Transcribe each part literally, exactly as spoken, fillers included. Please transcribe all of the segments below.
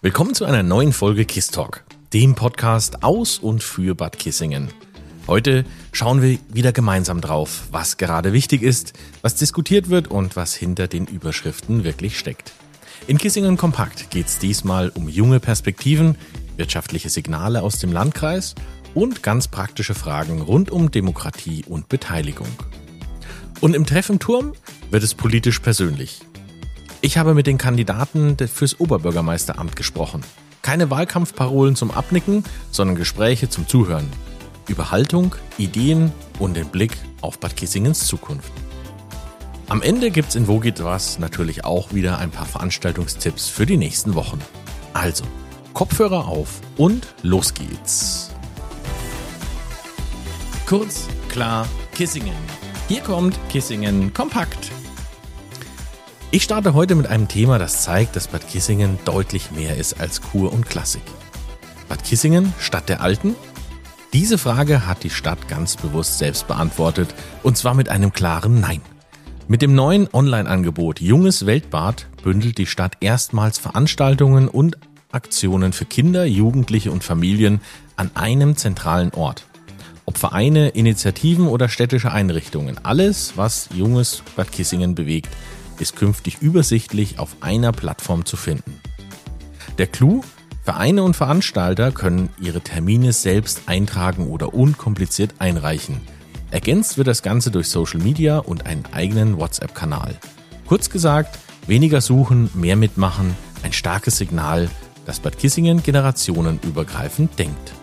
Willkommen zu einer neuen Folge KISS Talk, dem Podcast aus und für Bad Kissingen. Heute schauen wir wieder gemeinsam drauf, was gerade wichtig ist, was diskutiert wird und was hinter den Überschriften wirklich steckt. In Kissingen Kompakt geht es diesmal um junge Perspektiven, wirtschaftliche Signale aus dem Landkreis und ganz praktische Fragen rund um Demokratie und Beteiligung. Und im Treff im Turm wird es politisch persönlich. Ich habe mit den Kandidaten fürs Oberbürgermeisteramt gesprochen. Keine Wahlkampfparolen zum Abnicken, sondern Gespräche zum Zuhören. Über Haltung, Ideen und den Blick auf Bad Kissingens Zukunft. Am Ende gibt's in Wo geht was natürlich auch wieder ein paar Veranstaltungstipps für die nächsten Wochen. Also, Kopfhörer auf und los geht's. Kurz, klar, Kissingen. Hier kommt Kissingen Kompakt. Ich starte heute mit einem Thema, das zeigt, dass Bad Kissingen deutlich mehr ist als Kur und Klassik. Bad Kissingen, Stadt der Alten? Diese Frage hat die Stadt ganz bewusst selbst beantwortet, und zwar mit einem klaren Nein. Mit dem neuen Online-Angebot Junges Weltbad bündelt die Stadt erstmals Veranstaltungen und Aktionen für Kinder, Jugendliche und Familien an einem zentralen Ort. Ob Vereine, Initiativen oder städtische Einrichtungen, alles, was junges Bad Kissingen bewegt, ist künftig übersichtlich auf einer Plattform zu finden. Der Clou: Vereine und Veranstalter können ihre Termine selbst eintragen oder unkompliziert einreichen. Ergänzt wird das Ganze durch Social Media und einen eigenen WhatsApp-Kanal. Kurz gesagt, weniger suchen, mehr mitmachen, ein starkes Signal, dass Bad Kissingen generationenübergreifend denkt.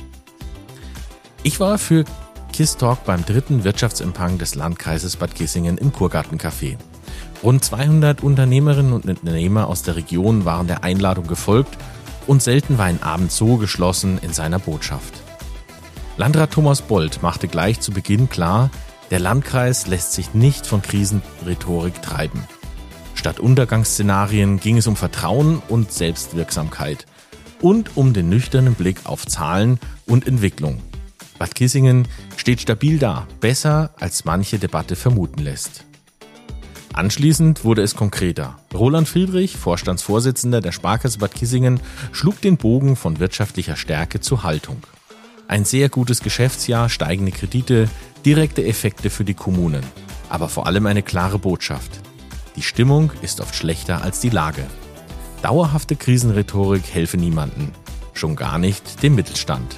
Ich war für KISS Talk beim dritten Wirtschaftsempfang des Landkreises Bad Kissingen im Kurgartencafé. Rund zweihundert Unternehmerinnen und Unternehmer aus der Region waren der Einladung gefolgt und selten war ein Abend so geschlossen in seiner Botschaft. Landrat Thomas Bold machte gleich zu Beginn klar, der Landkreis lässt sich nicht von Krisenrhetorik treiben. Statt Untergangsszenarien ging es um Vertrauen und Selbstwirksamkeit und um den nüchternen Blick auf Zahlen und Entwicklung. Bad Kissingen steht stabil da, besser als manche Debatte vermuten lässt. Anschließend wurde es konkreter. Roland Friedrich, Vorstandsvorsitzender der Sparkasse Bad Kissingen, schlug den Bogen von wirtschaftlicher Stärke zur Haltung. Ein sehr gutes Geschäftsjahr, steigende Kredite, direkte Effekte für die Kommunen. Aber vor allem eine klare Botschaft: Die Stimmung ist oft schlechter als die Lage. Dauerhafte Krisenrhetorik helfe niemandem, schon gar nicht dem Mittelstand.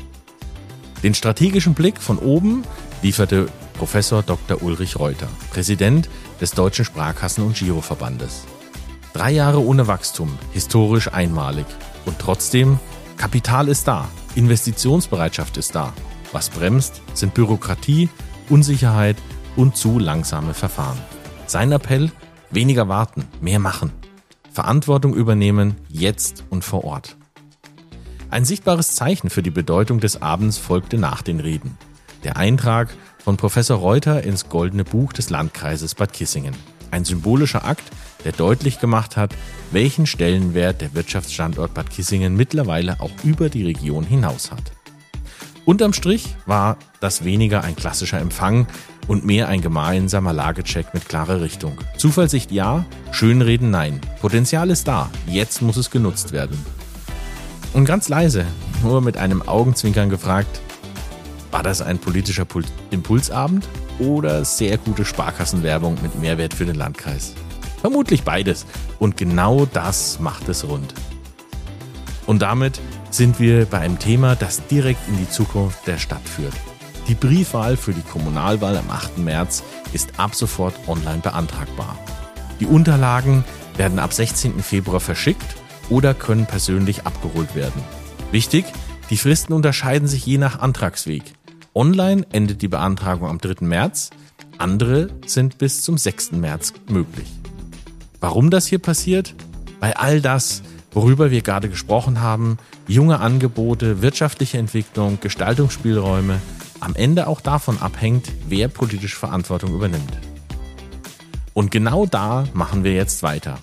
Den strategischen Blick von oben lieferte Professor Doktor Ulrich Reuter, Präsident des Deutschen Sparkassen- und Giroverbandes. Drei Jahre ohne Wachstum, historisch einmalig. Und trotzdem, Kapital ist da, Investitionsbereitschaft ist da. Was bremst, sind Bürokratie, Unsicherheit und zu langsame Verfahren. Sein Appell: weniger warten, mehr machen. Verantwortung übernehmen, jetzt und vor Ort. Ein sichtbares Zeichen für die Bedeutung des Abends folgte nach den Reden. Der Eintrag von Professor Reuter ins Goldene Buch des Landkreises Bad Kissingen. Ein symbolischer Akt, der deutlich gemacht hat, welchen Stellenwert der Wirtschaftsstandort Bad Kissingen mittlerweile auch über die Region hinaus hat. Unterm Strich war das weniger ein klassischer Empfang und mehr ein gemeinsamer Lagecheck mit klarer Richtung. Zuversicht ja, Schönreden nein. Potenzial ist da, jetzt muss es genutzt werden. Und ganz leise, nur mit einem Augenzwinkern gefragt: War das ein politischer Pul- Impulsabend oder sehr gute Sparkassenwerbung mit Mehrwert für den Landkreis? Vermutlich beides. Und genau das macht es rund. Und damit sind wir bei einem Thema, das direkt in die Zukunft der Stadt führt. Die Briefwahl für die Kommunalwahl am achten März ist ab sofort online beantragbar. Die Unterlagen werden ab sechzehnten Februar verschickt oder können persönlich abgeholt werden. Wichtig: Die Fristen unterscheiden sich je nach Antragsweg. Online endet die Beantragung am dritten März, andere sind bis zum sechsten März möglich. Warum das hier passiert? Weil all das, worüber wir gerade gesprochen haben, junge Angebote, wirtschaftliche Entwicklung, Gestaltungsspielräume, am Ende auch davon abhängt, wer politische Verantwortung übernimmt. Und genau da machen wir jetzt weiter.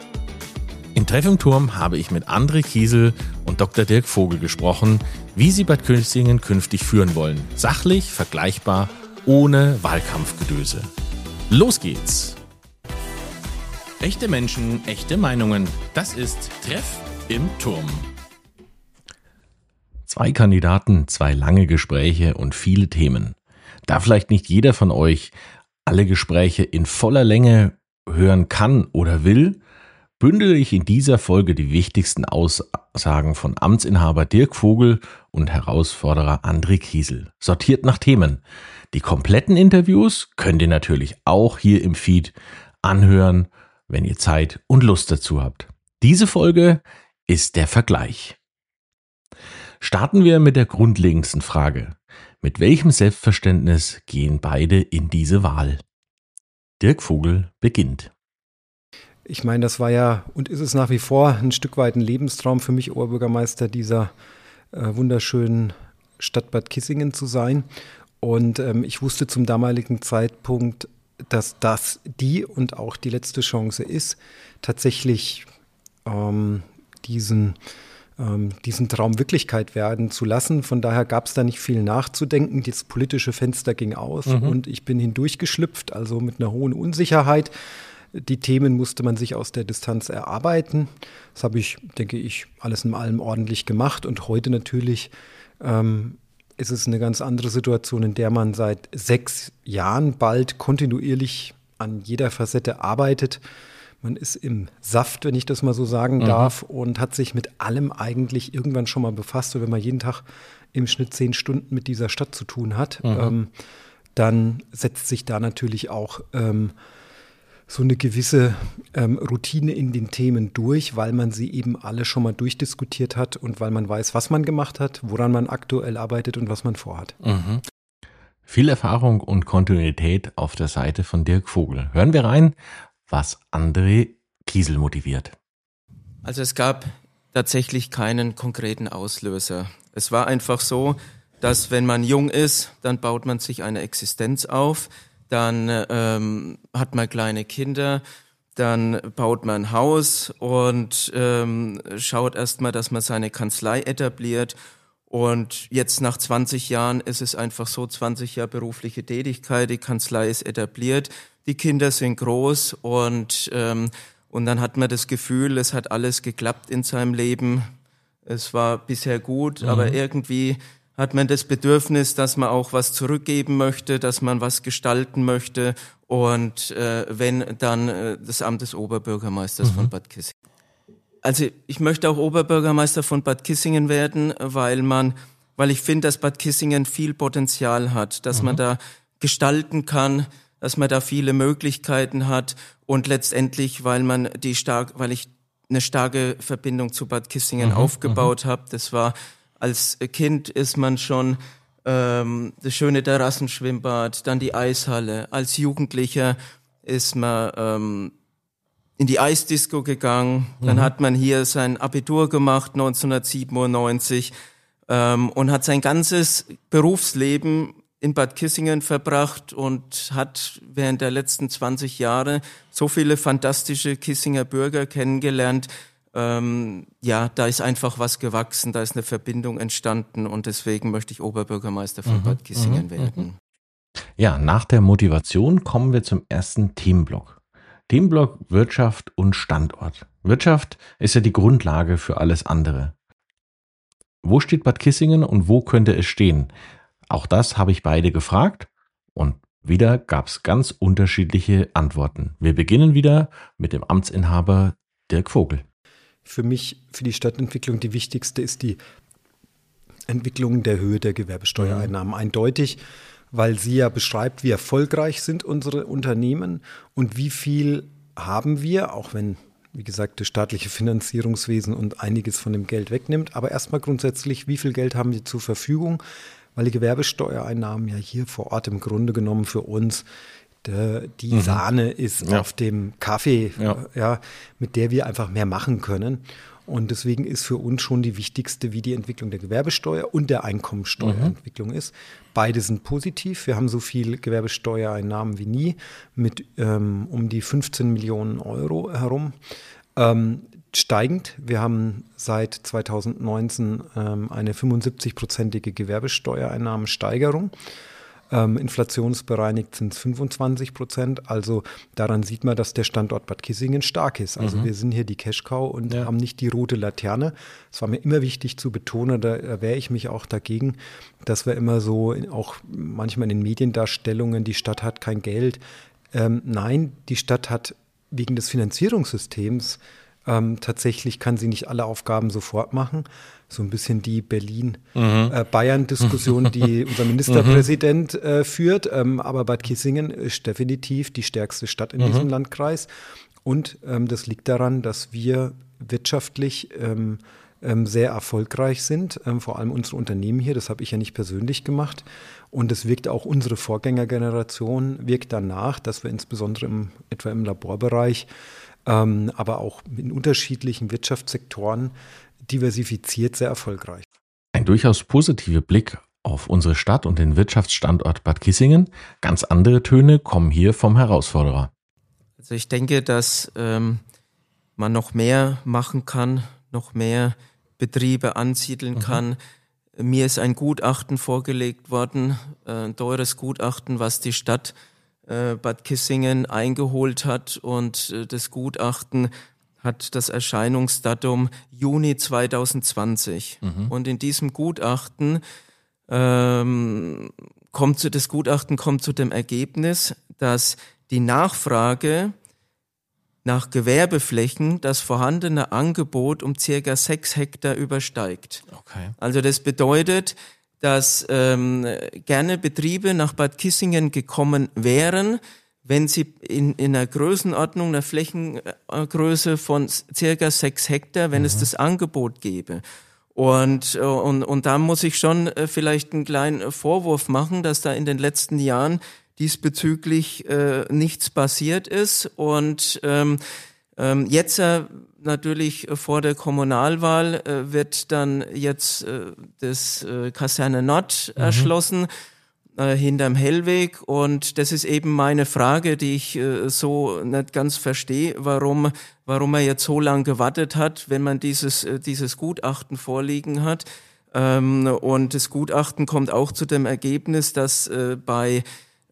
Im Treff im Turm habe ich mit André Kiesel und Doktor Dirk Vogel gesprochen, wie sie Bad Kissingen künftig führen wollen. Sachlich, vergleichbar, ohne Wahlkampfgedöse. Los geht's! Echte Menschen, echte Meinungen. Das ist Treff im Turm. Zwei Kandidaten, zwei lange Gespräche und viele Themen. Da vielleicht nicht jeder von euch alle Gespräche in voller Länge hören kann oder will, bündele ich in dieser Folge die wichtigsten Aussagen von Amtsinhaber Dirk Vogel und Herausforderer André Kiesel, sortiert nach Themen. Die kompletten Interviews könnt ihr natürlich auch hier im Feed anhören, wenn ihr Zeit und Lust dazu habt. Diese Folge ist der Vergleich. Starten wir mit der grundlegendsten Frage. Mit welchem Selbstverständnis gehen beide in diese Wahl? Dirk Vogel beginnt. Ich meine, das war ja und ist es nach wie vor ein Stück weit ein Lebenstraum für mich, Oberbürgermeister dieser äh, wunderschönen Stadt Bad Kissingen zu sein. Und ähm, ich wusste zum damaligen Zeitpunkt, dass das die und auch die letzte Chance ist, tatsächlich ähm, diesen, ähm, diesen Traum Wirklichkeit werden zu lassen. Von daher gab es da nicht viel nachzudenken. Das politische Fenster ging auf mhm. und ich bin hindurchgeschlüpft, also mit einer hohen Unsicherheit. Die Themen musste man sich aus der Distanz erarbeiten. Das habe ich, denke ich, alles in allem ordentlich gemacht. Und heute natürlich ähm, ist es eine ganz andere Situation, in der man seit sechs Jahren bald kontinuierlich an jeder Facette arbeitet. Man ist im Saft, wenn ich das mal so sagen mhm. darf, und hat sich mit allem eigentlich irgendwann schon mal befasst. Und wenn man jeden Tag im Schnitt zehn Stunden mit dieser Stadt zu tun hat, mhm. ähm, dann setzt sich da natürlich auch ähm, so eine gewisse ähm, Routine in den Themen durch, weil man sie eben alle schon mal durchdiskutiert hat und weil man weiß, was man gemacht hat, woran man aktuell arbeitet und was man vorhat. Mhm. Viel Erfahrung und Kontinuität auf der Seite von Dirk Vogel. Hören wir rein, was André Kiesel motiviert. Also es gab tatsächlich keinen konkreten Auslöser. Es war einfach so, dass wenn man jung ist, dann baut man sich eine Existenz auf. Dann ähm, hat man kleine Kinder, dann baut man ein Haus und ähm, schaut erstmal, dass man seine Kanzlei etabliert. Und jetzt nach zwanzig Jahren ist es einfach so, zwanzig Jahre berufliche Tätigkeit, die Kanzlei ist etabliert, die Kinder sind groß und, ähm, und dann hat man das Gefühl, es hat alles geklappt in seinem Leben. Es war bisher gut, mhm. aber irgendwie hat man das Bedürfnis, dass man auch was zurückgeben möchte, dass man was gestalten möchte und äh, wenn, dann äh, das Amt des Oberbürgermeisters mhm. von Bad Kissingen. Also ich möchte auch Oberbürgermeister von Bad Kissingen werden, weil man, weil ich finde, dass Bad Kissingen viel Potenzial hat, dass mhm. man da gestalten kann, dass man da viele Möglichkeiten hat und letztendlich, weil man die stark, weil ich eine starke Verbindung zu Bad Kissingen mhm. aufgebaut mhm. habe. Das war Als Kind ist man schon ähm, das schöne Terrassenschwimmbad, dann die Eishalle. Als Jugendlicher ist man ähm, in die Eisdisco gegangen. Mhm. Dann hat man hier sein Abitur gemacht, neunzehnhundertsiebenundneunzig, ähm, und hat sein ganzes Berufsleben in Bad Kissingen verbracht und hat während der letzten zwanzig Jahre so viele fantastische Kissinger Bürger kennengelernt. Ähm, ja, da ist einfach was gewachsen, da ist eine Verbindung entstanden und deswegen möchte ich Oberbürgermeister von mhm, Bad Kissingen mhm, werden. Ja, nach der Motivation kommen wir zum ersten Themenblock. Themenblock Wirtschaft und Standort. Wirtschaft ist ja die Grundlage für alles andere. Wo steht Bad Kissingen und wo könnte es stehen? Auch das habe ich beide gefragt und wieder gab es ganz unterschiedliche Antworten. Wir beginnen wieder mit dem Amtsinhaber Dirk Vogel. Für mich, für die Stadtentwicklung, die wichtigste ist die Entwicklung der Höhe der Gewerbesteuereinnahmen. Mhm. Eindeutig, weil sie ja beschreibt, wie erfolgreich sind unsere Unternehmen und wie viel haben wir, auch wenn, wie gesagt, das staatliche Finanzierungswesen und einiges von dem Geld wegnimmt. Aber erstmal grundsätzlich, wie viel Geld haben wir zur Verfügung? Weil die Gewerbesteuereinnahmen ja hier vor Ort im Grunde genommen für uns die mhm. Sahne ist ja. auf dem Kaffee, ja. ja, mit der wir einfach mehr machen können. Und deswegen ist für uns schon die wichtigste, wie die Entwicklung der Gewerbesteuer und der Einkommensteuerentwicklung mhm. ist. Beide sind positiv. Wir haben so viel Gewerbesteuereinnahmen wie nie mit ähm, um die fünfzehn Millionen Euro herum. Ähm, steigend. Wir haben seit zweitausendneunzehn ähm, eine fünfundsiebzig-prozentige Gewerbesteuereinnahmensteigerung. Ähm, inflationsbereinigt sind es fünfundzwanzig Prozent. Also daran sieht man, dass der Standort Bad Kissingen stark ist. Also mhm. wir sind hier die Cash-Cow und ja. haben nicht die rote Laterne. Es war mir immer wichtig zu betonen, da wehre ich mich auch dagegen, dass wir immer so, in, auch manchmal in den Mediendarstellungen, die Stadt hat kein Geld. Ähm, nein, die Stadt hat wegen des Finanzierungssystems ähm, tatsächlich kann sie nicht alle Aufgaben sofort machen. So ein bisschen die Berlin-Bayern-Diskussion, mhm. äh, die unser Ministerpräsident äh, führt. Ähm, aber Bad Kissingen ist definitiv die stärkste Stadt in mhm. diesem Landkreis. Und ähm, das liegt daran, dass wir wirtschaftlich ähm, ähm, sehr erfolgreich sind. Ähm, vor allem unsere Unternehmen hier, das habe ich ja nicht persönlich gemacht. Und es wirkt auch unsere Vorgängergeneration, wirkt danach, dass wir insbesondere im, etwa im Laborbereich, ähm, aber auch in unterschiedlichen Wirtschaftssektoren diversifiziert sehr erfolgreich. Ein durchaus positiver Blick auf unsere Stadt und den Wirtschaftsstandort Bad Kissingen. Ganz andere Töne kommen hier vom Herausforderer. Also ich denke, dass ähm, man noch mehr machen kann, noch mehr Betriebe ansiedeln mhm. kann. Mir ist ein Gutachten vorgelegt worden, ein teures Gutachten, was die Stadt äh, Bad Kissingen eingeholt hat. Und äh, das Gutachten hat das Erscheinungsdatum Juni zweitausendzwanzig. Mhm. Und in diesem Gutachten ähm, kommt zu, das Gutachten kommt zu dem Ergebnis, dass die Nachfrage nach Gewerbeflächen das vorhandene Angebot um circa sechs Hektar übersteigt. Okay. Also das bedeutet, dass ähm, gerne Betriebe nach Bad Kissingen gekommen wären, wenn sie in, in einer Größenordnung, einer Flächengröße von circa sechs Hektar, wenn mhm. es das Angebot gäbe. Und, und, und da muss ich schon vielleicht einen kleinen Vorwurf machen, dass da in den letzten Jahren diesbezüglich äh, nichts passiert ist. Und ähm, ähm, jetzt äh, natürlich vor der Kommunalwahl äh, wird dann jetzt äh, das äh, Kaserne Nord mhm. erschlossen, hinterm Hellweg, und das ist eben meine Frage, die ich äh, so nicht ganz verstehe, warum warum man jetzt so lange gewartet hat, wenn man dieses äh, dieses Gutachten vorliegen hat. Ähm, und das Gutachten kommt auch zu dem Ergebnis, dass äh, bei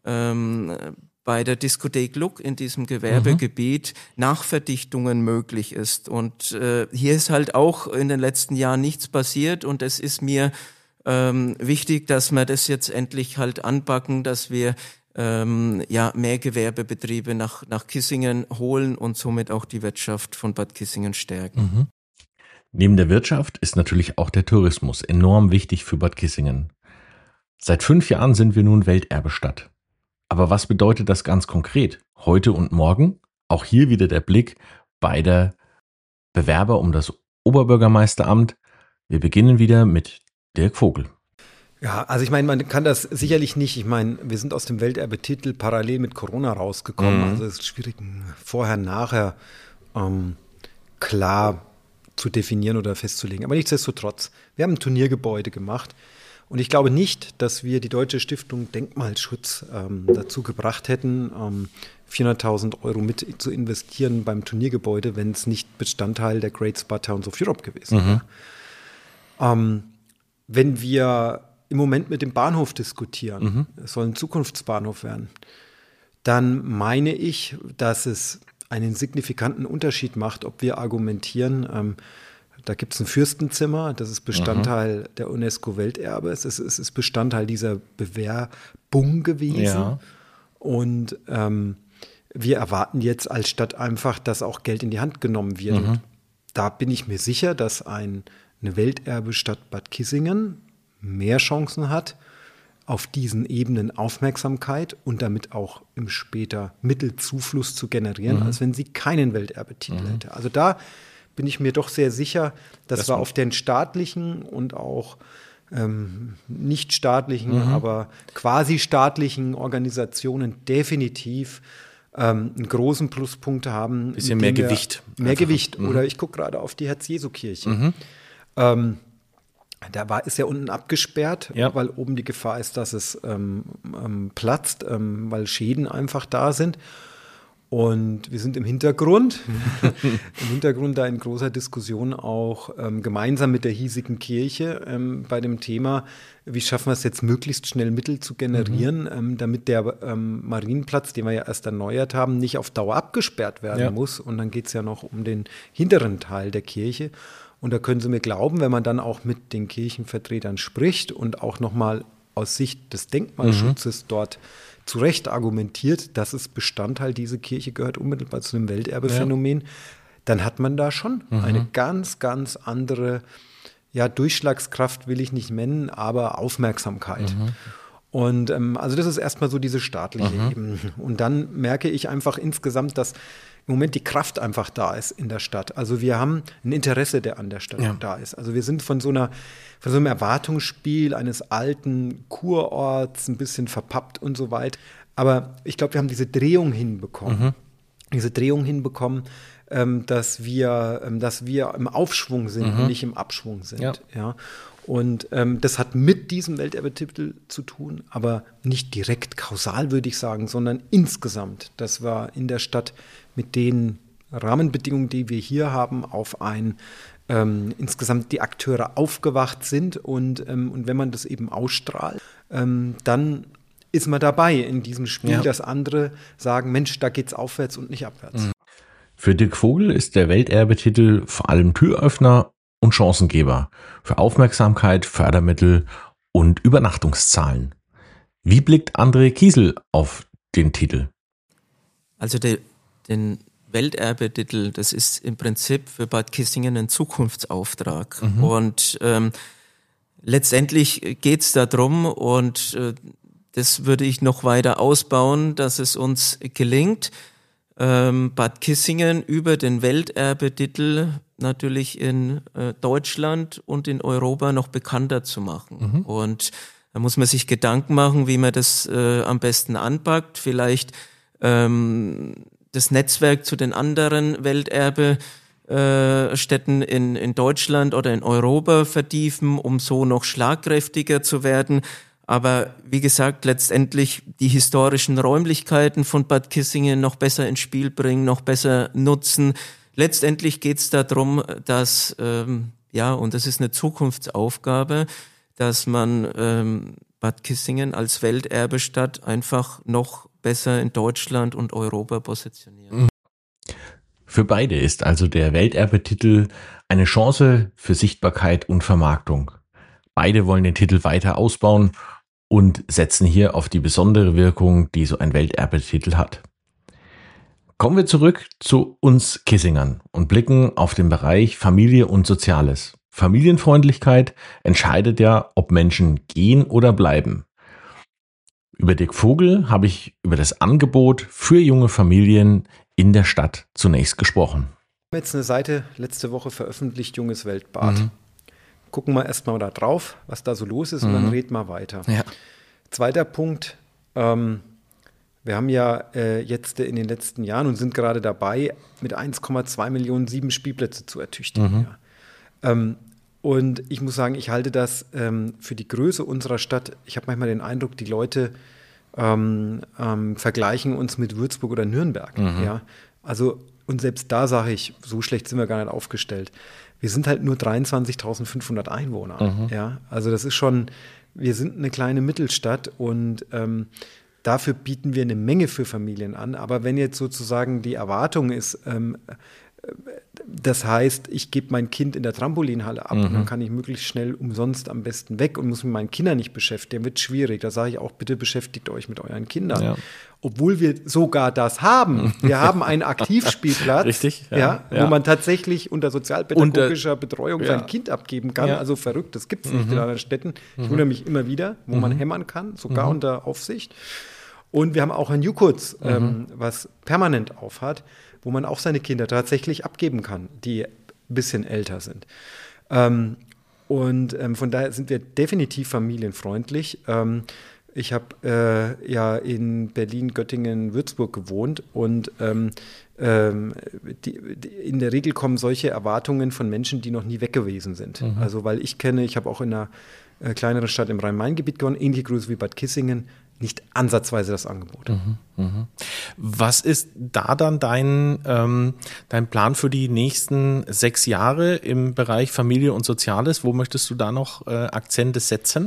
ähm, bei der Diskothek Look in diesem Gewerbegebiet mhm. Nachverdichtungen möglich ist. Und äh, hier ist halt auch in den letzten Jahren nichts passiert, und es ist mir Ähm, wichtig, dass wir das jetzt endlich halt anpacken, dass wir ähm, ja mehr Gewerbebetriebe nach nach Kissingen holen und somit auch die Wirtschaft von Bad Kissingen stärken. Mhm. Neben der Wirtschaft ist natürlich auch der Tourismus enorm wichtig für Bad Kissingen. Seit fünf Jahren sind wir nun Welterbestadt. Aber was bedeutet das ganz konkret? Heute und morgen? Auch hier wieder der Blick beider Bewerber um das Oberbürgermeisteramt. Wir beginnen wieder mit Dirk Vogel. Ja, also ich meine, man kann das sicherlich nicht, ich meine, wir sind aus dem Welterbetitel parallel mit Corona rausgekommen, mhm. also es ist schwierig, vorher, nachher ähm, klar zu definieren oder festzulegen. Aber nichtsdestotrotz, wir haben ein Turniergebäude gemacht, und ich glaube nicht, dass wir die Deutsche Stiftung Denkmalschutz ähm, dazu gebracht hätten, ähm, vierhunderttausend Euro mit zu investieren beim Turniergebäude, wenn es nicht Bestandteil der Great Spa Towns of Europe gewesen wäre. Mhm. Ähm, Wenn wir im Moment mit dem Bahnhof diskutieren, mhm. es soll ein Zukunftsbahnhof werden, dann meine ich, dass es einen signifikanten Unterschied macht, ob wir argumentieren, ähm, da gibt es ein Fürstenzimmer, das ist Bestandteil mhm. der UNESCO-Welterbe, es ist, es ist Bestandteil dieser Bewerbung gewesen. Ja. Und ähm, wir erwarten jetzt als Stadt einfach, dass auch Geld in die Hand genommen wird. Mhm. Und da bin ich mir sicher, dass ein eine Welterbestadt Bad Kissingen mehr Chancen hat, auf diesen Ebenen Aufmerksamkeit und damit auch im später Mittelzufluss zu generieren, mhm. als wenn sie keinen Welterbetitel mhm. hätte. Also da bin ich mir doch sehr sicher, dass das wir auf den staatlichen und auch ähm, nicht staatlichen, mhm. aber quasi staatlichen Organisationen definitiv ähm, einen großen Pluspunkt haben. Ein bisschen mehr Gewicht. Mehr einfach. Gewicht. Mhm. Oder ich gucke gerade auf die Herz-Jesu-Kirche. Mhm. Ähm, da war, ist ja unten abgesperrt, ja. weil oben die Gefahr ist, dass es ähm, ähm, platzt, ähm, weil Schäden einfach da sind. Und wir sind im Hintergrund, im Hintergrund da in großer Diskussion auch ähm, gemeinsam mit der hiesigen Kirche ähm, bei dem Thema, wie schaffen wir es jetzt möglichst schnell Mittel zu generieren, mhm. ähm, damit der ähm, Marienplatz, den wir ja erst erneuert haben, nicht auf Dauer abgesperrt werden ja. muss. Und dann geht es ja noch um den hinteren Teil der Kirche. Und da können Sie mir glauben, wenn man dann auch mit den Kirchenvertretern spricht und auch nochmal aus Sicht des Denkmalschutzes mhm. dort zu Recht argumentiert, dass es Bestandteil, diese Kirche gehört unmittelbar zu einem Welterbephänomen, ja. dann hat man da schon mhm. eine ganz, ganz andere, ja, Durchschlagskraft will ich nicht nennen, aber Aufmerksamkeit. Mhm. Und ähm, also das ist erstmal so diese staatliche mhm. Ebene. Und dann merke ich einfach insgesamt, dass im Moment die Kraft einfach da ist in der Stadt. Also wir haben ein Interesse, der an der Stadt ja. da ist. Also wir sind von so einer, von so einem Erwartungsspiel eines alten Kurorts ein bisschen verpappt und so weiter. Aber ich glaube, wir haben diese Drehung hinbekommen. Mhm. Diese Drehung hinbekommen, ähm, dass wir, ähm, dass wir im Aufschwung sind mhm. und nicht im Abschwung sind. Ja. Ja. Und ähm, das hat mit diesem Welterbetitel zu tun, aber nicht direkt kausal, würde ich sagen, sondern insgesamt. Das war in der Stadt mit den Rahmenbedingungen, die wir hier haben, auf ein ähm, insgesamt die Akteure aufgewacht sind. Und, ähm, und wenn man das eben ausstrahlt, ähm, dann ist man dabei in diesem Spiel, ja. dass andere sagen, Mensch, da geht's aufwärts und nicht abwärts. Für Dirk Vogel ist der Welterbetitel vor allem Türöffner und Chancengeber für Aufmerksamkeit, Fördermittel und Übernachtungszahlen. Wie blickt André Kiesel auf den Titel? Also der, den Welterbetitel, das ist im Prinzip für Bad Kissingen ein Zukunftsauftrag. Mhm. Und ähm, letztendlich geht es darum, und äh, das würde ich noch weiter ausbauen, dass es uns gelingt, ähm, Bad Kissingen über den Welterbetitel natürlich in äh, Deutschland und in Europa noch bekannter zu machen. Mhm. Und da muss man sich Gedanken machen, wie man das äh, am besten anpackt. Vielleicht ähm, das Netzwerk zu den anderen Welterbestätten äh, in, in Deutschland oder in Europa vertiefen, um so noch schlagkräftiger zu werden. Aber wie gesagt, letztendlich die historischen Räumlichkeiten von Bad Kissingen noch besser ins Spiel bringen, noch besser nutzen. Letztendlich geht es darum, dass, ähm, ja, und das ist eine Zukunftsaufgabe, dass man ähm, Bad Kissingen als Welterbestadt einfach noch besser in Deutschland und Europa positioniert. Für beide ist also der Welterbetitel eine Chance für Sichtbarkeit und Vermarktung. Beide wollen den Titel weiter ausbauen und setzen hier auf die besondere Wirkung, die so ein Welterbetitel hat. Kommen wir zurück zu uns Kissingern und blicken auf den Bereich Familie und Soziales. Familienfreundlichkeit entscheidet ja, ob Menschen gehen oder bleiben. Über Dirk Vogel habe ich über das Angebot für junge Familien in der Stadt zunächst gesprochen. Wir haben jetzt eine Seite letzte Woche veröffentlicht, Junges Weltbad. Mhm. Gucken wir erstmal da drauf, was da so los ist, mhm. und dann reden wir weiter. Ja. Zweiter Punkt, ähm, wir haben ja äh, jetzt in den letzten Jahren und sind gerade dabei, mit eins Komma zwei Millionen sieben Spielplätze zu ertüchtigen. Mhm. Ja. Ähm, und ich muss sagen, ich halte das ähm, für die Größe unserer Stadt. Ich habe manchmal den Eindruck, die Leute ähm, ähm, vergleichen uns mit Würzburg oder Nürnberg. Mhm. Ja? Also, und selbst da sage ich, so schlecht sind wir gar nicht aufgestellt. Wir sind halt nur dreiundzwanzigtausendfünfhundert Einwohner. Mhm. Ja? Also das ist schon, wir sind eine kleine Mittelstadt und ähm, dafür bieten wir eine Menge für Familien an. Aber wenn jetzt sozusagen die Erwartung ist, ähm, das heißt, ich gebe mein Kind in der Trampolinhalle ab, mhm. und dann kann ich möglichst schnell umsonst am besten weg und muss mit meinen Kindern nicht beschäftigen, wird schwierig. Da sage ich auch, bitte beschäftigt euch mit euren Kindern. Ja. Obwohl wir sogar das haben. Wir haben einen Aktivspielplatz, Richtig, ja, ja, wo ja. man tatsächlich unter sozialpädagogischer Betreuung ja. sein Kind abgeben kann. Ja. Also verrückt, das gibt es nicht mhm. in anderen Städten. Ich mhm. wundere mich immer wieder, wo mhm. man hämmern kann, sogar mhm. unter Aufsicht. Und wir haben auch ein Jukurz, mhm. ähm, was permanent aufhat, wo man auch seine Kinder tatsächlich abgeben kann, die ein bisschen älter sind. Ähm, und ähm, von daher sind wir definitiv familienfreundlich. Ähm, ich habe äh, ja in Berlin, Göttingen, Würzburg gewohnt und ähm, ähm, die, die, in der Regel kommen solche Erwartungen von Menschen, die noch nie weg gewesen sind. Mhm. Also weil ich kenne, ich habe auch in einer äh, kleineren Stadt im Rhein-Main-Gebiet gewohnt, ähnliche Größe wie Bad Kissingen. nicht ansatzweise das Angebot. Mhm, mh. Was ist da dann dein, ähm, dein Plan für die nächsten sechs Jahre im Bereich Familie und Soziales? Wo möchtest du da noch äh, Akzente setzen?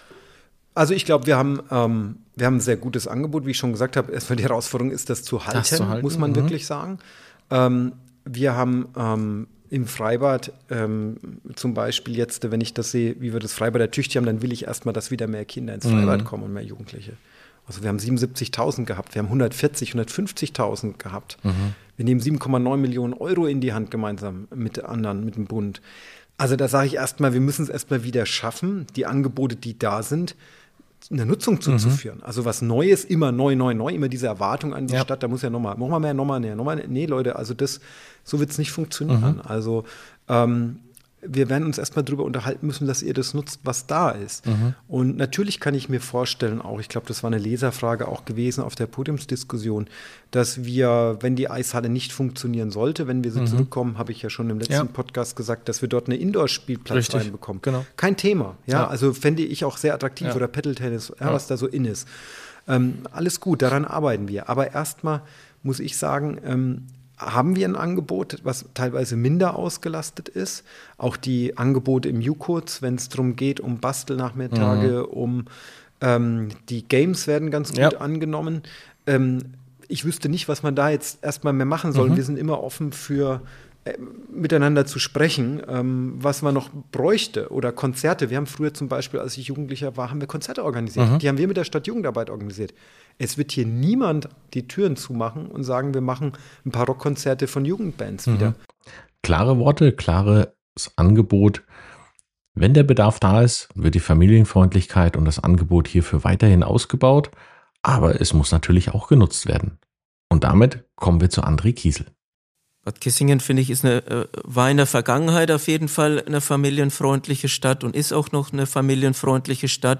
Also ich glaube, wir haben, ähm, wir haben ein sehr gutes Angebot. Wie ich schon gesagt habe, erstmal die Herausforderung ist, das zu halten, das zu halten. muss man mhm. wirklich sagen. Ähm, wir haben ähm, im Freibad ähm, zum Beispiel jetzt, wenn ich das sehe, wie wir das Freibad ertüchtigt haben, dann will ich erstmal, dass wieder mehr Kinder ins Freibad mhm. kommen und mehr Jugendliche. Also wir haben siebenundsiebzigtausend gehabt, wir haben hundertvierzig, hundertfünfzigtausend gehabt. Mhm. Wir nehmen sieben Komma neun Millionen Euro in die Hand gemeinsam mit anderen, mit dem Bund. Also da sage ich erstmal, wir müssen es erstmal wieder schaffen, die Angebote, die da sind, in der Nutzung zuzuführen. Mhm. Also was Neues, immer neu, neu, neu, immer diese Erwartung an die ja. Stadt, da muss ja nochmal, nochmal mehr, nochmal mehr, nochmal mehr. Nee, Leute, also das, so wird es nicht funktionieren. Mhm. Also ähm, wir werden uns erstmal darüber unterhalten müssen, dass ihr das nutzt, was da ist. Mhm. Und natürlich kann ich mir vorstellen, auch, ich glaube, das war eine Leserfrage auch gewesen auf der Podiumsdiskussion, dass wir, wenn die Eishalle nicht funktionieren sollte, wenn wir sie mhm. zurückkommen, habe ich ja schon im letzten ja. Podcast gesagt, dass wir dort eine Indoor-Spielplatz Richtig. reinbekommen. Genau. Kein Thema. Ja, ja. Also fände ich auch sehr attraktiv. Ja. Oder Paddle-Tennis, ja, ja. was da so in ist. Ähm, alles gut, daran arbeiten wir. Aber erstmal muss ich sagen, ähm, haben wir ein Angebot, was teilweise minder ausgelastet ist. Auch die Angebote im U-Kurz, wenn es darum geht, um Bastelnachmittage, mhm. um ähm, die Games werden ganz gut ja. angenommen. Ähm, ich wüsste nicht, was man da jetzt erstmal mehr machen soll. Mhm. Wir sind immer offen für äh, miteinander zu sprechen, ähm, was man noch bräuchte oder Konzerte. Wir haben früher zum Beispiel, als ich Jugendlicher war, haben wir Konzerte organisiert. Mhm. Die haben wir mit der Stadt Jugendarbeit organisiert. Es wird hier niemand die Türen zumachen und sagen, wir machen ein paar Rockkonzerte von Jugendbands wieder. Mhm. Klare Worte, klares Angebot. Wenn der Bedarf da ist, wird die Familienfreundlichkeit und das Angebot hierfür weiterhin ausgebaut. Aber es muss natürlich auch genutzt werden. Und damit kommen wir zu André Kiesel. Bad Kissingen, finde ich, ist eine, war in der Vergangenheit auf jeden Fall eine familienfreundliche Stadt und ist auch noch eine familienfreundliche Stadt.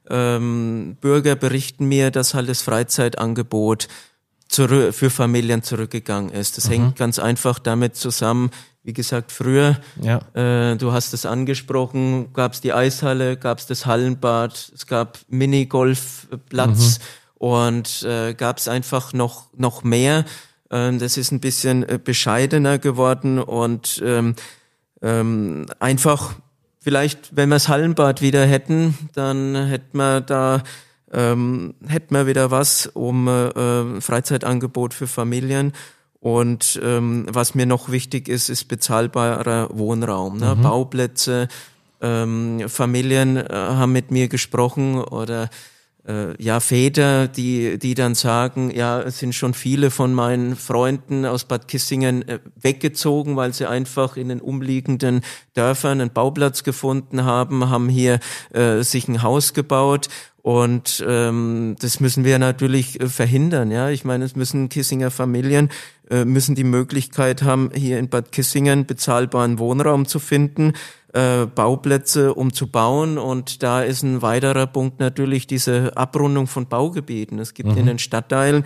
Ähm, Bürger berichten mir, dass halt das Freizeitangebot zurück, für Familien zurückgegangen ist. Das mhm. hängt ganz einfach damit zusammen, wie gesagt, früher, ja. äh, du hast es angesprochen, gab es die Eishalle, gab es das Hallenbad, es gab Minigolfplatz mhm. und äh, gab es einfach noch, noch mehr. Ähm, das ist ein bisschen äh, bescheidener geworden und ähm, ähm, einfach vielleicht, wenn wir das Hallenbad wieder hätten, dann hätten wir da ähm, hätten wir wieder was um äh, Freizeitangebot für Familien. Und ähm, was mir noch wichtig ist, ist bezahlbarer Wohnraum. Ne? Mhm. Bauplätze, ähm, Familien äh, haben mit mir gesprochen oder äh, ja Väter, die die dann sagen, ja, es sind schon viele von meinen Freunden aus Bad Kissingen äh, weggezogen, weil sie einfach in den umliegenden Dörfern einen Bauplatz gefunden haben, haben hier äh, sich ein Haus gebaut. Und ähm, das müssen wir natürlich äh, verhindern. Ja, ich meine, es müssen Kissinger Familien äh, müssen die Möglichkeit haben, hier in Bad Kissingen bezahlbaren Wohnraum zu finden, äh, Bauplätze um zu bauen. Und da ist ein weiterer Punkt natürlich diese Abrundung von Baugebieten. Es gibt mhm. in den Stadtteilen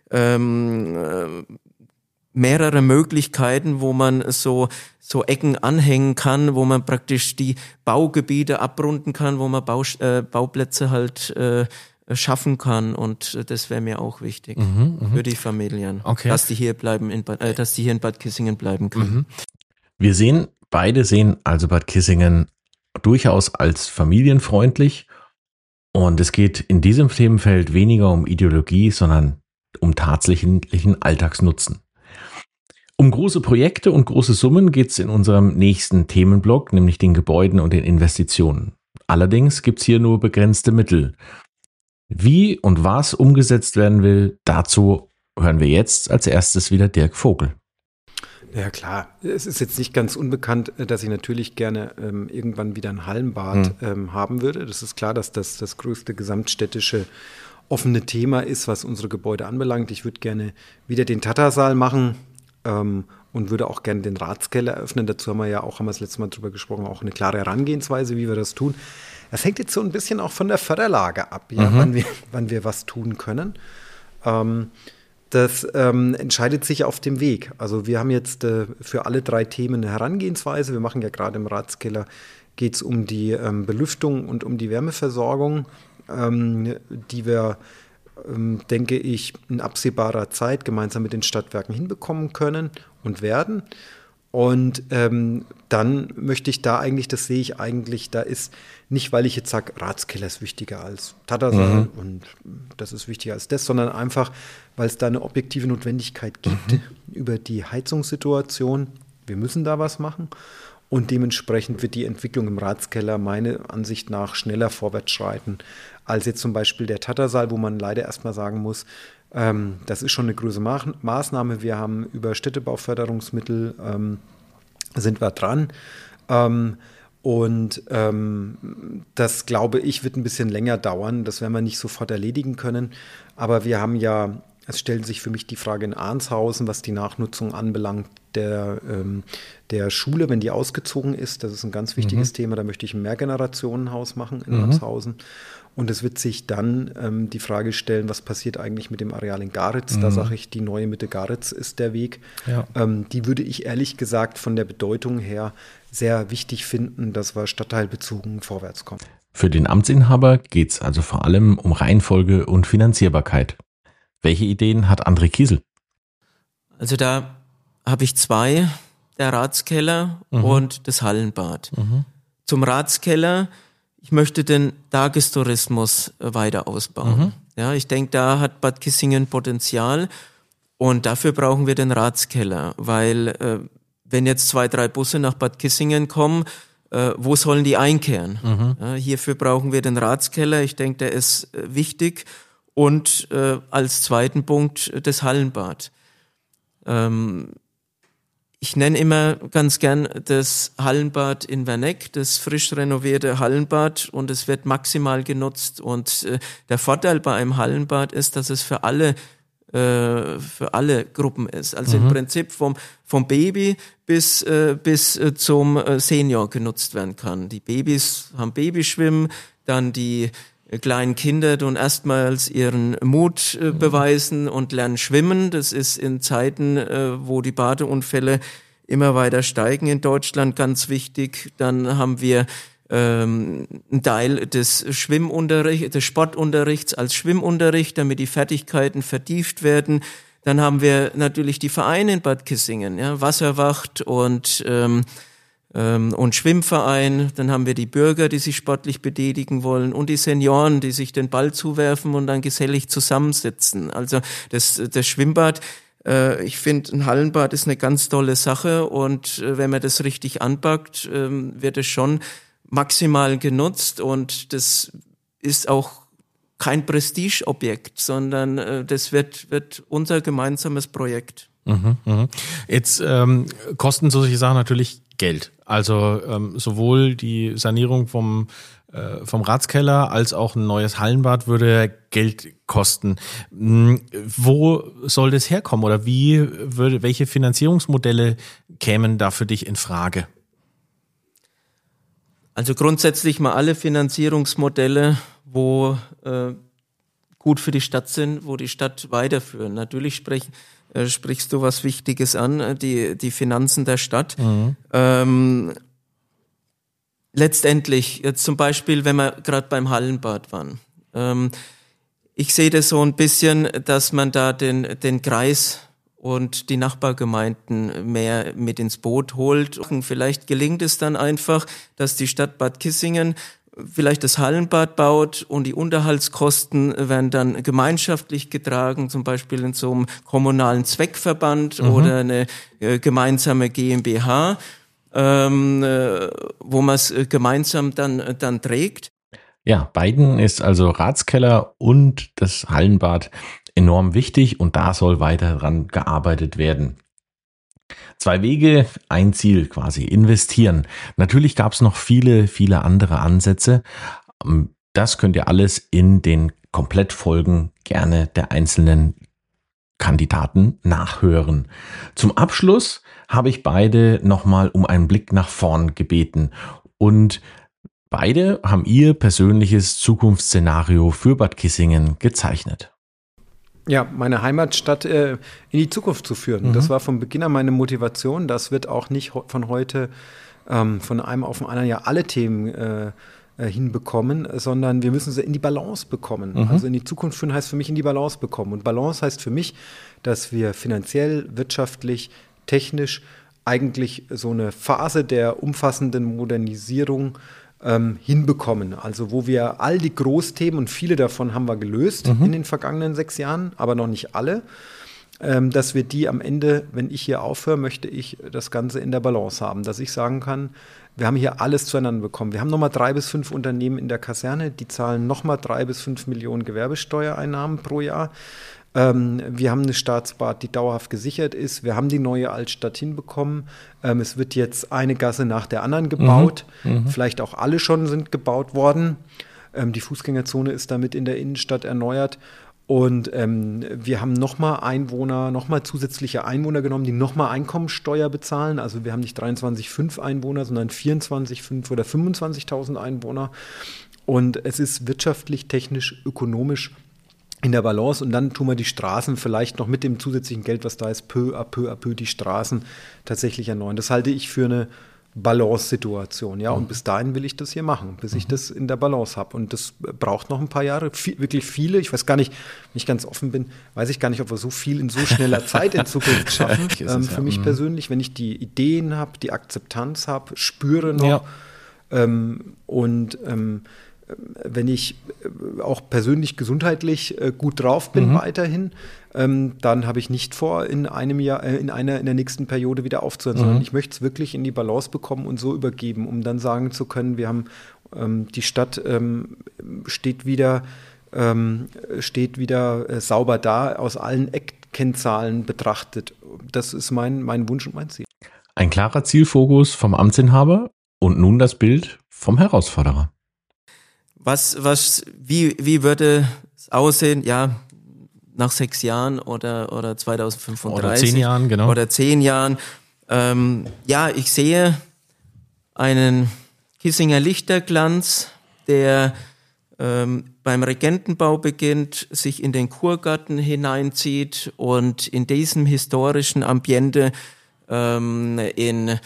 ähm, äh, mehrere Möglichkeiten, wo man so so Ecken anhängen kann, wo man praktisch die Baugebiete abrunden kann, wo man Bau, äh, Bauplätze halt äh, schaffen kann, und das wäre mir auch wichtig mhm, für die Familien, okay. dass die hier bleiben, in Bad, äh, dass die hier in Bad Kissingen bleiben können. Mhm. Wir sehen, beide sehen also Bad Kissingen durchaus als familienfreundlich, und es geht in diesem Themenfeld weniger um Ideologie, sondern um tatsächlichen Alltagsnutzen. Um große Projekte und große Summen geht es in unserem nächsten Themenblock, nämlich den Gebäuden und den Investitionen. Allerdings gibt es hier nur begrenzte Mittel. Wie und was umgesetzt werden will, dazu hören wir jetzt als erstes wieder Dirk Vogel. Ja klar, es ist jetzt nicht ganz unbekannt, dass ich natürlich gerne ähm, irgendwann wieder ein Hallenbad hm. ähm, haben würde. Das ist klar, dass das das größte gesamtstädtische offene Thema ist, was unsere Gebäude anbelangt. Ich würde gerne wieder den Tata-Saal machen. Ähm, und würde auch gerne den Ratskeller eröffnen. Dazu haben wir ja auch, haben wir das letzte Mal drüber gesprochen, auch eine klare Herangehensweise, wie wir das tun. Das hängt jetzt so ein bisschen auch von der Förderlage ab, ja, mhm. wann wir, wann wir was tun können. Ähm, das ähm, entscheidet sich auf dem Weg. Also wir haben jetzt äh, für alle drei Themen eine Herangehensweise. Wir machen ja gerade im Ratskeller, geht es um die ähm, Belüftung und um die Wärmeversorgung. ähm, die wir, ähm, denke ich, in absehbarer Zeit gemeinsam mit den Stadtwerken hinbekommen können und werden. Und ähm, dann möchte ich da eigentlich, das sehe ich eigentlich, da ist nicht, weil ich jetzt sage, Ratskeller ist wichtiger als Tattersaal mhm. und das ist wichtiger als das, sondern einfach, weil es da eine objektive Notwendigkeit gibt mhm. über die Heizungssituation. Wir müssen da was machen und dementsprechend wird die Entwicklung im Ratskeller meiner Ansicht nach schneller vorwärts schreiten als jetzt zum Beispiel der Tattersaal, wo man leider erstmal sagen muss, ähm, das ist schon eine große Ma- Maßnahme. Wir haben über Städtebauförderungsmittel ähm, sind wir dran. Ähm, und ähm, das, glaube ich, wird ein bisschen länger dauern. Das werden wir nicht sofort erledigen können. Aber wir haben ja, es stellt sich für mich die Frage in Arnshausen, was die Nachnutzung anbelangt, der, ähm, der Schule, wenn die ausgezogen ist. Das ist ein ganz wichtiges mhm. Thema. Da möchte ich ein Mehrgenerationenhaus machen in mhm. Arnshausen. Und es wird sich dann ähm, die Frage stellen, was passiert eigentlich mit dem Areal in Garitz? Mhm. Da sage ich, die neue Mitte Garitz ist der Weg. Ja. Ähm, die würde ich ehrlich gesagt von der Bedeutung her sehr wichtig finden, dass wir stadtteilbezogen vorwärts kommen. Für den Amtsinhaber geht es also vor allem um Reihenfolge und Finanzierbarkeit. Welche Ideen hat André Kiesel? Also da habe ich zwei, der Ratskeller mhm. und das Hallenbad. Mhm. Zum Ratskeller, ich möchte den Tagestourismus weiter ausbauen. Mhm. Ja, ich denke, da hat Bad Kissingen Potenzial und dafür brauchen wir den Ratskeller, weil äh, wenn jetzt zwei, drei Busse nach Bad Kissingen kommen, äh, wo sollen die einkehren? Mhm. Ja, hierfür brauchen wir den Ratskeller. Ich denke, der ist äh, wichtig und äh, als zweiten Punkt äh, das Hallenbad. Ähm, Ich nenne immer ganz gern das Hallenbad in Werneck, das frisch renovierte Hallenbad und es wird maximal genutzt und äh, der Vorteil bei einem Hallenbad ist, dass es für alle äh, für alle Gruppen ist. Also mhm. im Prinzip vom vom Baby bis äh, bis äh, zum äh, Senior genutzt werden kann. Die Babys haben Babyschwimmen, dann die kleinen Kinder tun erstmals ihren Mut äh, beweisen und lernen schwimmen. Das ist in Zeiten, äh, wo die Badeunfälle immer weiter steigen in Deutschland, ganz wichtig. Dann haben wir ähm, einen Teil des Schwimmunterrichts, des Sportunterrichts als Schwimmunterricht, damit die Fertigkeiten vertieft werden. Dann haben wir natürlich die Vereine in Bad Kissingen, ja, Wasserwacht und ähm, und Schwimmverein, dann haben wir die Bürger, die sich sportlich betätigen wollen und die Senioren, die sich den Ball zuwerfen und dann gesellig zusammensitzen. Also das, das Schwimmbad, äh, ich finde, ein Hallenbad ist eine ganz tolle Sache und äh, wenn man das richtig anpackt, äh, wird es schon maximal genutzt und das ist auch kein Prestigeobjekt, sondern äh, das wird, wird unser gemeinsames Projekt. Mhm, mh. Jetzt ähm, kosten solche Sachen natürlich Geld. Also ähm, sowohl die Sanierung vom äh, vom Ratskeller als auch ein neues Hallenbad würde Geld kosten. Hm, wo soll das herkommen oder wie würde welche Finanzierungsmodelle kämen da für dich in Frage? Also grundsätzlich mal alle Finanzierungsmodelle, wo äh, gut für die Stadt sind, wo die Stadt weiterführen. Natürlich sprechen äh, sprichst du was Wichtiges an, die die Finanzen der Stadt. Mhm. Ähm, letztendlich, jetzt zum Beispiel, wenn wir gerade beim Hallenbad waren. Ähm, ich sehe das so ein bisschen, dass man da den den Kreis und die Nachbargemeinden mehr mit ins Boot holt. Vielleicht gelingt es dann einfach, dass die Stadt Bad Kissingen vielleicht das Hallenbad baut und die Unterhaltskosten werden dann gemeinschaftlich getragen, zum Beispiel in so einem kommunalen Zweckverband mhm. oder eine äh, gemeinsame GmbH, ähm, äh, wo man es äh, gemeinsam dann, dann trägt. Ja, beiden ist also Ratskeller und das Hallenbad enorm wichtig und da soll weiter dran gearbeitet werden. Zwei Wege, ein Ziel quasi, investieren. Natürlich gab es noch viele, viele andere Ansätze. Das könnt ihr alles in den Komplettfolgen gerne der einzelnen Kandidaten nachhören. Zum Abschluss habe ich beide nochmal um einen Blick nach vorn gebeten und beide haben ihr persönliches Zukunftsszenario für Bad Kissingen gezeichnet. Ja, meine Heimatstadt äh, in die Zukunft zu führen. Mhm. Das war von Beginn an meine Motivation. Das wird auch nicht von heute, ähm, von einem auf den anderen Jahr alle Themen äh, äh, hinbekommen, sondern wir müssen sie in die Balance bekommen. Mhm. Also in die Zukunft führen heißt für mich in die Balance bekommen. Und Balance heißt für mich, dass wir finanziell, wirtschaftlich, technisch eigentlich so eine Phase der umfassenden Modernisierung ähm, hinbekommen. Also wo wir all die Großthemen, und viele davon haben wir gelöst mhm. in den vergangenen sechs Jahren, aber noch nicht alle, ähm, dass wir die am Ende, wenn ich hier aufhöre, möchte ich das Ganze in der Balance haben, dass ich sagen kann, wir haben hier alles zueinander bekommen. Wir haben nochmal drei bis fünf Unternehmen in der Kaserne, die zahlen nochmal drei bis fünf Millionen Gewerbesteuereinnahmen pro Jahr. Ähm, wir haben eine Staatsbahn, die dauerhaft gesichert ist. Wir haben die neue Altstadt hinbekommen. Ähm, es wird jetzt eine Gasse nach der anderen gebaut. Mhm. Vielleicht auch alle schon sind gebaut worden. Ähm, die Fußgängerzone ist damit in der Innenstadt erneuert. Und ähm, wir haben nochmal Einwohner, nochmal zusätzliche Einwohner genommen, die nochmal Einkommensteuer bezahlen. Also wir haben nicht dreiundzwanzig Komma fünf Einwohner, sondern vierundzwanzig Komma fünf oder fünfundzwanzigtausend Einwohner. Und es ist wirtschaftlich, technisch, ökonomisch in der Balance, und dann tun wir die Straßen vielleicht noch mit dem zusätzlichen Geld, was da ist, peu à peu à peu die Straßen tatsächlich erneuern. Das halte ich für eine Balance-Situation, ja, mhm. und bis dahin will ich das hier machen, bis mhm. ich das in der Balance habe, und das braucht noch ein paar Jahre, viel, wirklich viele, ich weiß gar nicht, wenn ich ganz offen bin, weiß ich gar nicht, ob wir so viel in so schneller Zeit in Zukunft schaffen, ähm, für ja. mich mhm. persönlich, wenn ich die Ideen habe, die Akzeptanz habe, spüre noch ja. ähm, und ähm, wenn ich auch persönlich gesundheitlich äh, gut drauf bin mhm. weiterhin, ähm, dann habe ich nicht vor, in einem Jahr, äh, in einer in der nächsten Periode wieder aufzuhören, mhm. sondern ich möchte es wirklich in die Balance bekommen und so übergeben, um dann sagen zu können, wir haben ähm, die Stadt ähm, steht wieder ähm, steht wieder äh, sauber da, aus allen Eckkennzahlen betrachtet. Das ist mein mein Wunsch und mein Ziel. Ein klarer Zielfokus vom Amtsinhaber und nun das Bild vom Herausforderer. Was, was, wie, wie würde es aussehen, ja, nach sechs Jahren oder, oder zweitausendfünfunddreißig? Oder zehn Jahren, genau. Oder zehn Jahren. Ähm, ja, ich sehe einen Kissinger Lichterglanz, der ähm, beim Regentenbau beginnt, sich in den Kurgarten hineinzieht und in diesem historischen Ambiente ähm, in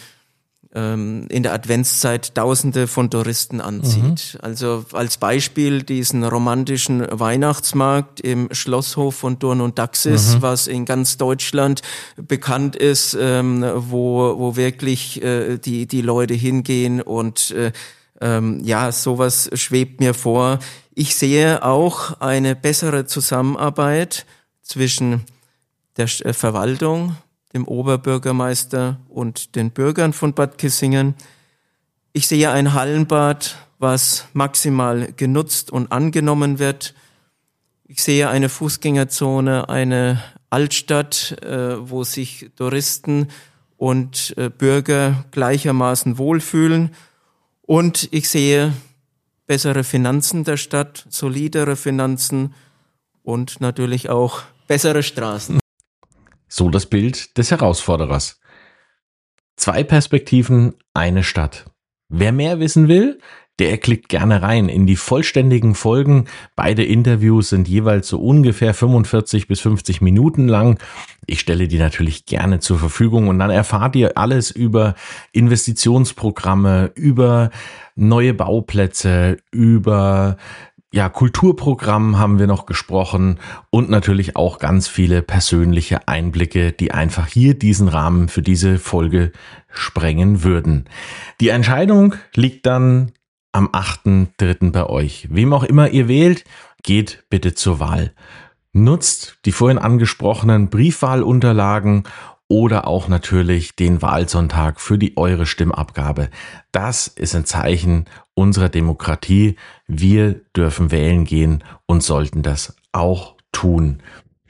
in der Adventszeit Tausende von Touristen anzieht. Mhm. Also als Beispiel diesen romantischen Weihnachtsmarkt im Schlosshof von Durn und Taxis, mhm. was in ganz Deutschland bekannt ist, ähm, wo wo wirklich äh, die die Leute hingehen, und äh, ähm, ja, sowas schwebt mir vor. Ich sehe auch eine bessere Zusammenarbeit zwischen der äh, Verwaltung, dem Oberbürgermeister und den Bürgern von Bad Kissingen. Ich sehe ein Hallenbad, was maximal genutzt und angenommen wird. Ich sehe eine Fußgängerzone, eine Altstadt, äh, wo sich Touristen und äh, Bürger gleichermaßen wohlfühlen. Und ich sehe bessere Finanzen der Stadt, solidere Finanzen und natürlich auch bessere Straßen. So das Bild des Herausforderers. Zwei Perspektiven, eine Stadt. Wer mehr wissen will, der klickt gerne rein in die vollständigen Folgen. Beide Interviews sind jeweils so ungefähr fünfundvierzig bis fünfzig Minuten lang. Ich stelle die natürlich gerne zur Verfügung, und dann erfahrt ihr alles über Investitionsprogramme, über neue Bauplätze, über ja, Kulturprogramm haben wir noch gesprochen, und natürlich auch ganz viele persönliche Einblicke, die einfach hier diesen Rahmen für diese Folge sprengen würden. Die Entscheidung liegt dann am achten dritten bei euch. Wem auch immer ihr wählt, geht bitte zur Wahl. Nutzt die vorhin angesprochenen Briefwahlunterlagen oder auch natürlich den Wahlsonntag für die eure Stimmabgabe. Das ist ein Zeichen unserer Demokratie. Wir dürfen wählen gehen und sollten das auch tun.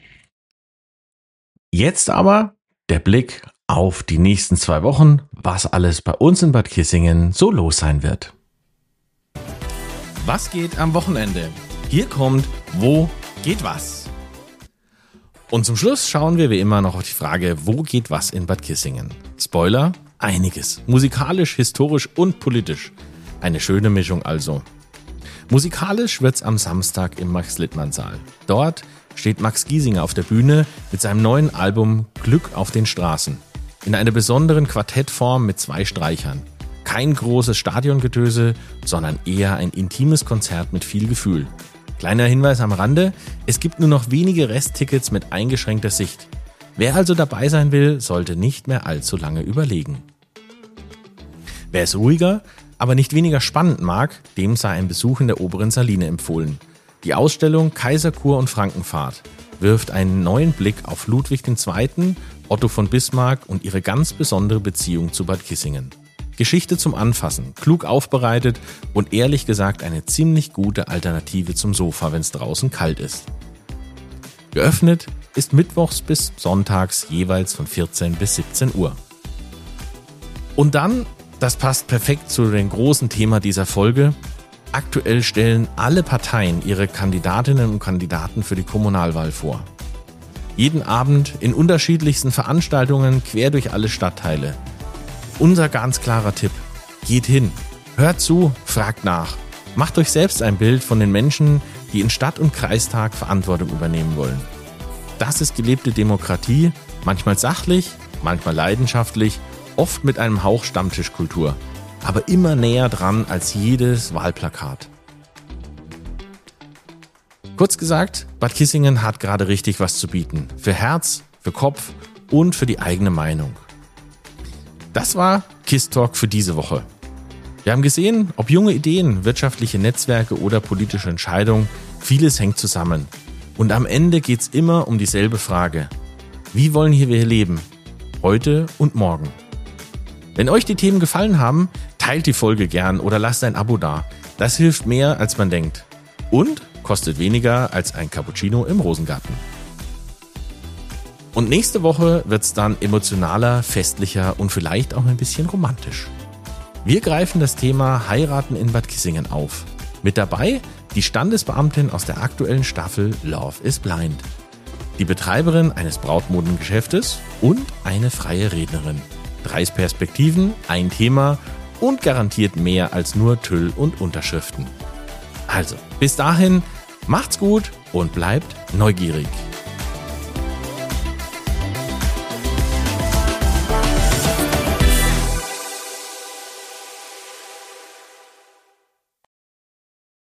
Jetzt aber der Blick auf die nächsten zwei Wochen, was alles bei uns in Bad Kissingen so los sein wird. Was geht am Wochenende? Hier kommt Wo geht was? Und zum Schluss schauen wir wie immer noch auf die Frage, wo geht was in Bad Kissingen? Spoiler, einiges. Musikalisch, historisch und politisch. Eine schöne Mischung also. Musikalisch wird's am Samstag im Max-Littmann-Saal. Dort steht Max Giesinger auf der Bühne mit seinem neuen Album Glück auf den Straßen. In einer besonderen Quartettform mit zwei Streichern. Kein großes Stadiongetöse, sondern eher ein intimes Konzert mit viel Gefühl. Kleiner Hinweis am Rande, es gibt nur noch wenige Resttickets mit eingeschränkter Sicht. Wer also dabei sein will, sollte nicht mehr allzu lange überlegen. Wer es ruhiger, aber nicht weniger spannend mag, dem sei ein Besuch in der Oberen Saline empfohlen. Die Ausstellung Kaiserkur und Frankenfahrt wirft einen neuen Blick auf Ludwig der Zweite., Otto von Bismarck und ihre ganz besondere Beziehung zu Bad Kissingen. Geschichte zum Anfassen, klug aufbereitet und ehrlich gesagt eine ziemlich gute Alternative zum Sofa, wenn es draußen kalt ist. Geöffnet ist mittwochs bis sonntags jeweils von vierzehn bis siebzehn Uhr. Und dann, das passt perfekt zu dem großen Thema dieser Folge, aktuell stellen alle Parteien ihre Kandidatinnen und Kandidaten für die Kommunalwahl vor. Jeden Abend in unterschiedlichsten Veranstaltungen quer durch alle Stadtteile. Unser ganz klarer Tipp: Geht hin, hört zu, fragt nach. Macht euch selbst ein Bild von den Menschen, die in Stadt- und Kreistag Verantwortung übernehmen wollen. Das ist gelebte Demokratie, manchmal sachlich, manchmal leidenschaftlich, oft mit einem Hauch Stammtischkultur, aber immer näher dran als jedes Wahlplakat. Kurz gesagt, Bad Kissingen hat gerade richtig was zu bieten. Für Herz, für Kopf und für die eigene Meinung. Das war KISS Talk für diese Woche. Wir haben gesehen, ob junge Ideen, wirtschaftliche Netzwerke oder politische Entscheidungen, vieles hängt zusammen. Und am Ende geht's immer um dieselbe Frage. Wie wollen hier wir leben? Heute und morgen. Wenn euch die Themen gefallen haben, teilt die Folge gern oder lasst ein Abo da. Das hilft mehr, als man denkt. Und kostet weniger als ein Cappuccino im Rosengarten. Und nächste Woche wird's dann emotionaler, festlicher und vielleicht auch ein bisschen romantisch. Wir greifen das Thema Heiraten in Bad Kissingen auf. Mit dabei die Standesbeamtin aus der aktuellen Staffel Love is Blind, die Betreiberin eines Brautmodengeschäftes und eine freie Rednerin. Drei Perspektiven, ein Thema und garantiert mehr als nur Tüll und Unterschriften. Also, bis dahin, macht's gut und bleibt neugierig.